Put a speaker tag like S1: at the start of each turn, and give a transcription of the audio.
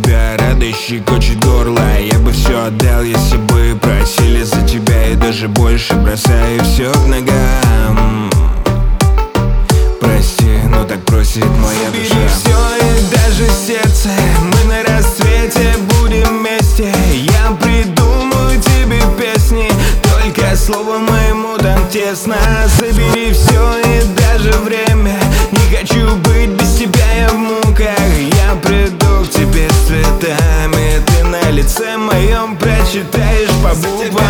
S1: тебя радость щекочет горло. Я бы все отдал, если бы просили за тебя. И даже больше бросаю все к ногам. Прости, но так просит моя душа. Убери все и даже сердце, мы на рассвете будем вместе. Я придумаю тебе песни, только словом моему там тесно. Забери все и даже время, не хочу быть без тебя, я в муках. Я приду к тебе с цветами, ты на лице моем прочитаешь по буквам.